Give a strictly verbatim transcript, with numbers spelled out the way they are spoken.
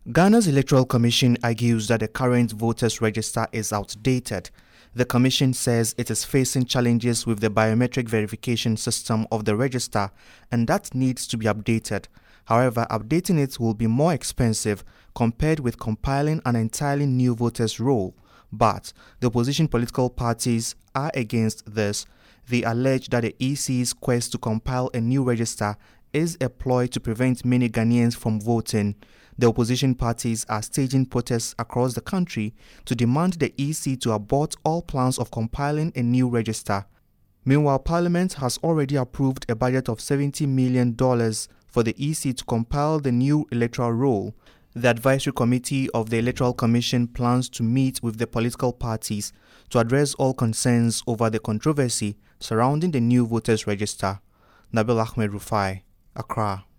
Ghana's Electoral Commission argues that the current voters register is outdated. The commission says it is facing challenges with the biometric verification system of the register and that needs to be updated. However, updating it will be more expensive compared with compiling an entirely new voters roll. But the opposition political parties are against this. They allege that the E C's quest to compile a new register is a ploy to prevent many Ghanaians from voting. The opposition parties are staging protests across the country to demand the E C to abort all plans of compiling a new register. Meanwhile, Parliament has already approved a budget of seventy million dollars for the E C to compile the new electoral roll. The Advisory Committee of the Electoral Commission plans to meet with the political parties to address all concerns over the controversy surrounding the new voters register. Nabil Ahmed Rufai, Accra.